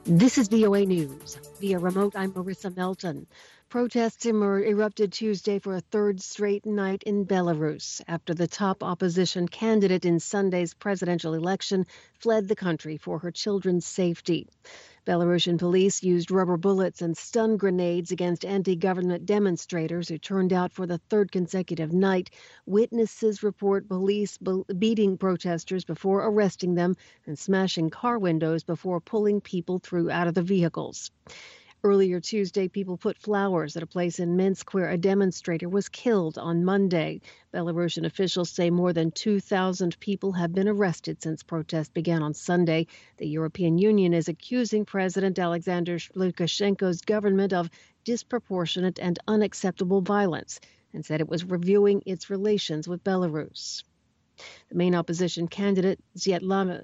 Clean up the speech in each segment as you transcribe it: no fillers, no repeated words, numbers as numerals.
This is VOA News. Via remote, I'm Marissa Melton. Protests erupted Tuesday for a third straight night in Belarus after the top opposition candidate in Sunday's presidential election fled the country for her children's safety. Belarusian police used rubber bullets and stun grenades against anti-government demonstrators who turned out for the third consecutive night. Witnesses report police beating protesters before arresting them and smashing car windows before pulling people through out of the vehicles. Earlier Tuesday, people put flowers at a place in Minsk where a demonstrator was killed on Monday. Belarusian officials say more than 2,000 people have been arrested since protests began on Sunday. The European Union is accusing President Alexander Lukashenko's government of disproportionate and unacceptable violence and said it was reviewing its relations with Belarus. The main opposition candidate, Svetlana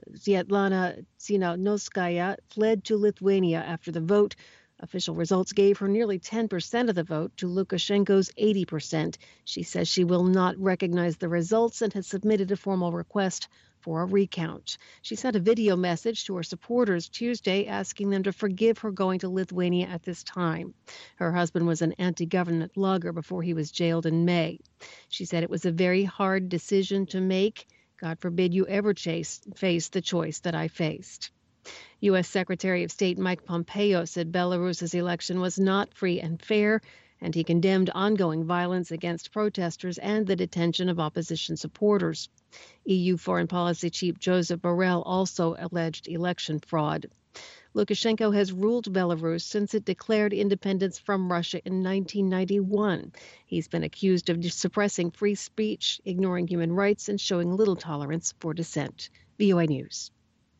Tsikhanouskaya, fled to Lithuania after the vote. Official results gave her nearly 10% of the vote to Lukashenko's 80%. She says she will not recognize the results and has submitted a formal request for a recount. She sent a video message to her supporters Tuesday asking them to forgive her going to Lithuania at this time. Her husband was an anti-government blogger before he was jailed in May. She said it was a very hard decision to make. God forbid you ever face the choice that I faced. U.S. Secretary of State Mike Pompeo said Belarus's election was not free and fair, and he condemned ongoing violence against protesters and the detention of opposition supporters. EU Foreign Policy Chief Joseph Borrell also alleged election fraud. Lukashenko has ruled Belarus since it declared independence from Russia in 1991. He's been accused of suppressing free speech, ignoring human rights, and showing little tolerance for dissent. VOA News.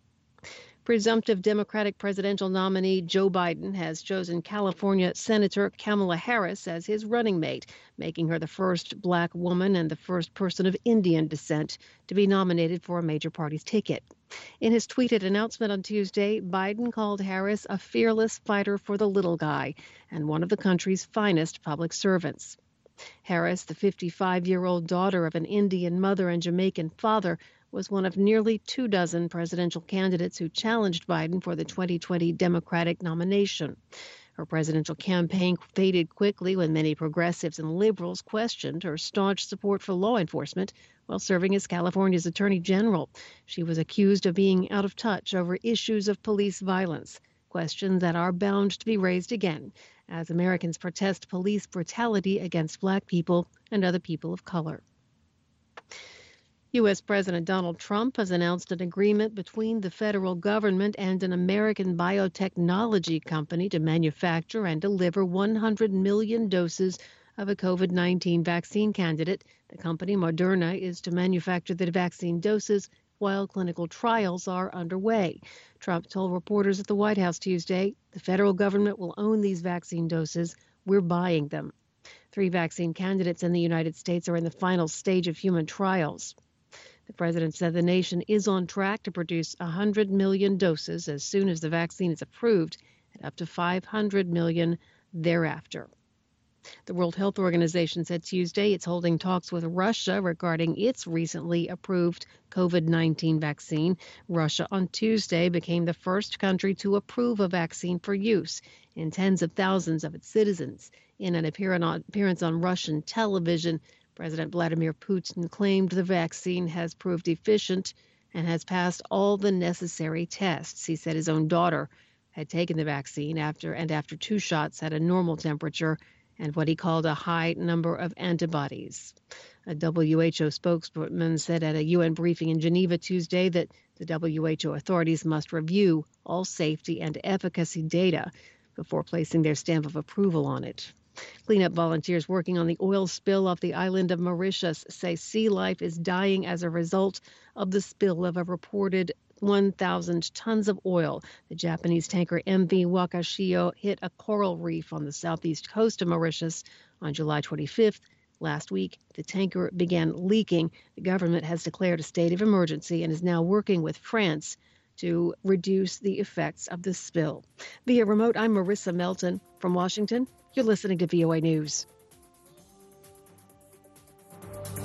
Presumptive Democratic presidential nominee Joe Biden has chosen California Senator Kamala Harris as his running mate, making her the first black woman and the first person of Indian descent to be nominated for a major party's ticket. In his tweeted announcement on Tuesday, Biden called Harris a fearless fighter for the little guy and one of the country's finest public servants. Harris, the 55-year-old daughter of an Indian mother and Jamaican father, was one of nearly 24 presidential candidates who challenged Biden for the 2020 Democratic nomination. Her presidential campaign faded quickly when many progressives and liberals questioned her staunch support for law enforcement while serving as California's Attorney General. She was accused of being out of touch over issues of police violence, questions that are bound to be raised again as Americans protest police brutality against black people and other people of color. U.S. President Donald Trump has announced an agreement between the federal government and an American biotechnology company to manufacture and deliver 100 million doses of a COVID-19 vaccine candidate. The company, Moderna, is to manufacture the vaccine doses while clinical trials are underway. Trump told reporters at the White House Tuesday, the federal government will own these vaccine doses. We're buying them. 3 vaccine candidates in the United States are in the final stage of human trials. The president said the nation is on track to produce 100 million doses as soon as the vaccine is approved, and up to 500 million thereafter. The World Health Organization said Tuesday it's holding talks with Russia regarding its recently approved COVID-19 vaccine. Russia on Tuesday became the first country to approve a vaccine for use in tens of thousands of its citizens. In an appearance on Russian television, President Vladimir Putin claimed the vaccine has proved efficient and has passed all the necessary tests. He said his own daughter had taken the vaccine after 2 shots had a normal temperature and what he called a high number of antibodies. A WHO spokesman said at a UN briefing in Geneva Tuesday that the WHO authorities must review all safety and efficacy data before placing their stamp of approval on it. Cleanup volunteers working on the oil spill off the island of Mauritius say sea life is dying as a result of the spill of a reported 1,000 tons of oil. The Japanese tanker MV Wakashio hit a coral reef on the southeast coast of Mauritius on July 25th. Last week, the tanker began leaking. The government has declared a state of emergency and is now working with France to reduce the effects of the spill. Via remote, I'm Marissa Melton. From Washington, you're listening to VOA News.